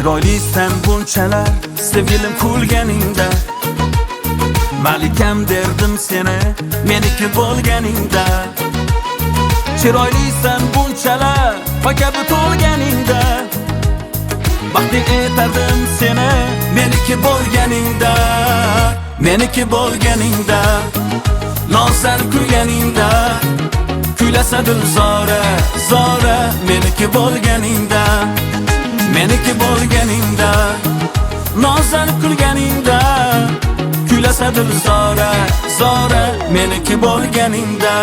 Chiroylisan bunchalar sevgilim kulganingda, malikam derdim seni meniki bo'lganingda. Chiroylisan bunchalar faqat to'lganingda, baxtli etardim seni meniki bo'lganingda. Meniki bo'lganingda, nozar kulganingda, kuylasa dil zora zora. Meniki bo'lganingda, meniki bo'lganingda, nozar kulganingda, kuylasa dil zora zora. Meniki bo'lganingda.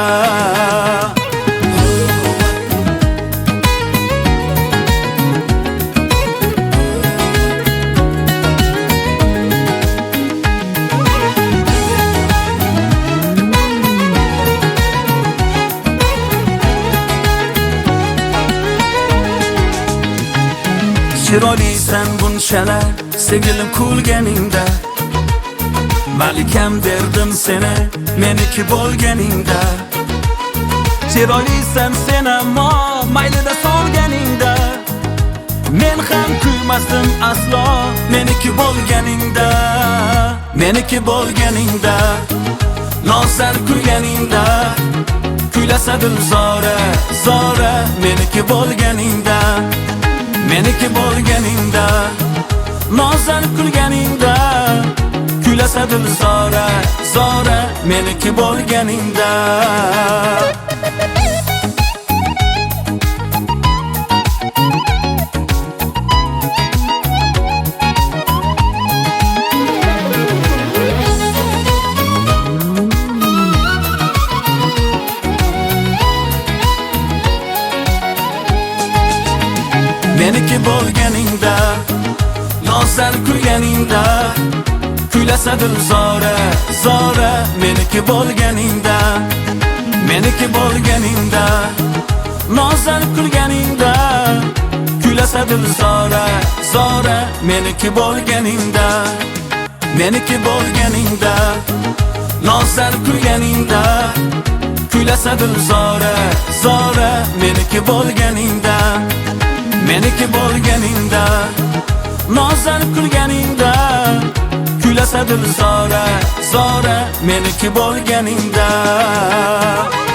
Chiroylisan bunchalar sevgilim kulganingda, malikam derdim seni meniki bo'lganingda. Chiroylisan sen ammo maylida solganingda, men ham kuymasdim aslo meniki bo'lganingda. Meniki bo'lganingda, nozar kulganingda, kuylasa dil zora zora. Meniki bo'lganingda, meniki bo'lganingda, nozar kulganingda, kuylasa dil zora zora. Meniki bo'lganingda. Meniki bo'lganingda, nozar kulganingda, kuylasa dil zora zora. Meniki bo'lganingda, meniki bo'lganingda, nozar kulganingda, kuylasa dil zora zora. Meniki bo'lganingda, meniki bo'lganingda, nozar kulganingda, kuylasa dil zora zora. Meniki bo'lganingda, meniki bo'lganingda, nozar kulganingda, kuylasa dil zora zora. Meniki bo'lganingda.